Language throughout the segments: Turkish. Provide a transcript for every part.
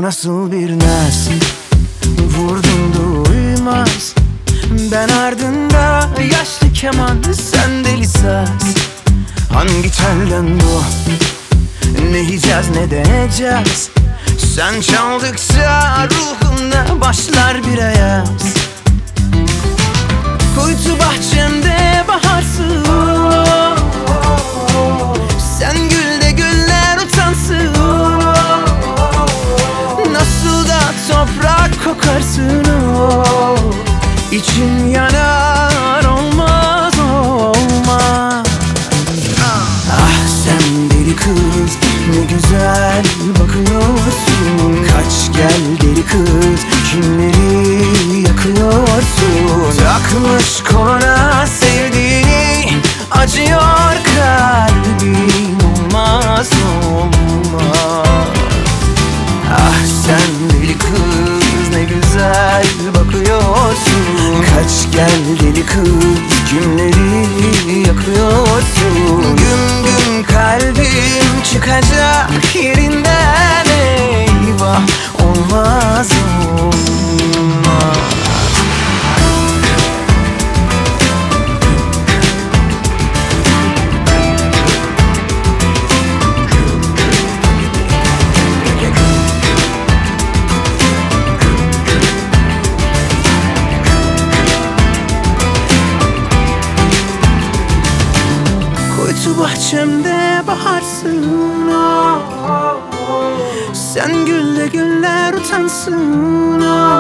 nasıl bir naz, vurdum duymaz. Ben ardında yaşlı keman, sen deli saz. Hangi telden bu, ne yiyeceğiz ne deneyeceğiz? Sen çaldıkça ruhumda başlar bir ayaz. Kuytu bahçemde baharsın, sen gül de güller utansın. Nasıl da toprak kokarsın, İçim yanar, olmaz olmaz. Ah sen deli kız, ne güzel bakıyorsun. Kaç gel deli kız, kimleri yakıyorsun. Takmış koluna sevdiğini, acıyor kalbim, olmaz olmaz. Ah sen deli kız, ne güzel bakıyorsun. Kaç gel deli kız, kimleri yakıyorsun. Güm güm kalbim çıkacak yerinden, eyvah, olmaz olmaz. Kuytu bahçemde baharsın, sen gülle güller utansın.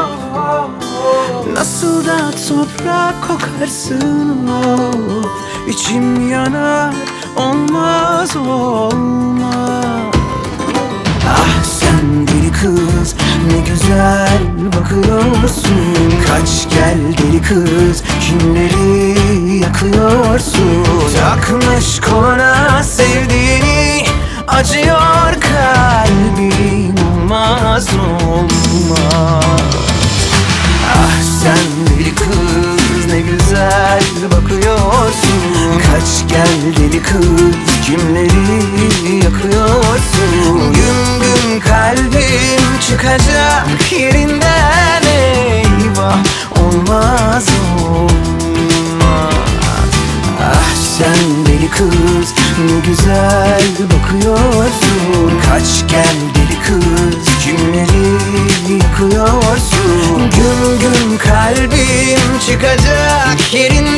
Nasıl da toprak kokarsın, İçim yanar, olmaz olmaz. Ah sen deli kız, ne güzel bakıyorsun. Kaç gel deli kız, kimleri yakıyorsun. Takmış koluna sevdiğini, acıyor kalbim, olmaz olmaz. Ah sen deli kız, ne güzel bakıyorsun. Kaç gel deli kız, kimleri yakıyorsun. Güm güm kalbim çıkacak yerinden, eyvah, olmaz olmaz. Ah sen deli kız, ne güzel bakıyorsun. Kaç gel deli kız, kimleri yakıyorsun. Güm güm kalbim çıkacak yerinden,